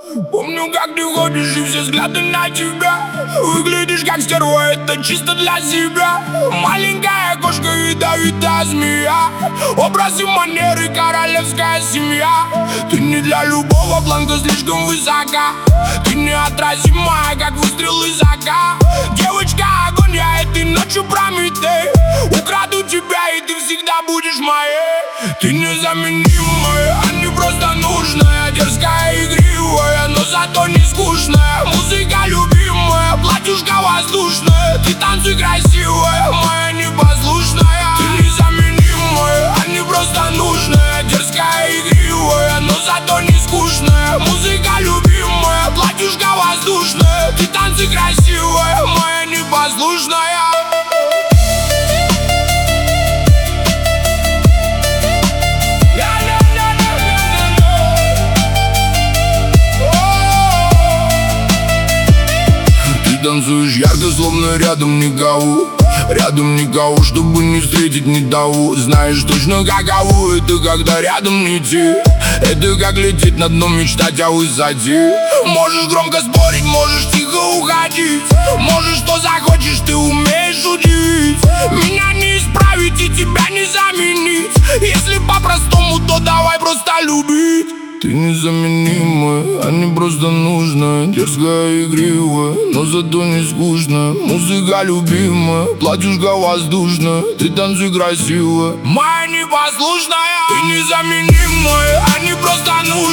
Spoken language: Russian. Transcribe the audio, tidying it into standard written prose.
Помню, как ты ходишь и все взгляды на тебя. Выглядишь как стерва, это чисто для себя. Маленькая кошка, ядовитая змея. Образ и манеры, королевская семья. Ты не для любого, планка слишком высока. Ты неотразимая, как выстрел из АК. Девочка, огонь, я этой ночью Прометей. Украду тебя, и ты всегда будешь моей. Ты незаменимая, а не просто нужная. Дерзкая, игривая, но зато не скучная. Музыка любимая, платьюшка воздушная. Ты танцуй красивая, моя непослушная. Ты незаменимая, а не просто нужная. Дерзкая, игривая, но зато не скучная. Музыка любимая, платьюшка воздушная. Ты танцуй красивая, моя непослушная. Танцуешь ярко, словно рядом никого. Рядом никого, чтобы не встретить ни того. Знаешь точно каково это, когда рядом не те. Это как лететь на дно, мечтать о высоте. Можешь громко спорить, можешь тихо уходить. Можешь что захочешь, ты умеешь удивить. Меня не исправить и тебя не заменить. Если по-простому, то давай просто любить. Ты незаменимая, а не просто нужная. Дерзкая, игривая, но зато не скучная. Музыка любимая, платьюшка воздушная. Ты танцуй красивая, моя непослушная. Ты незаменимая, а не просто нужная.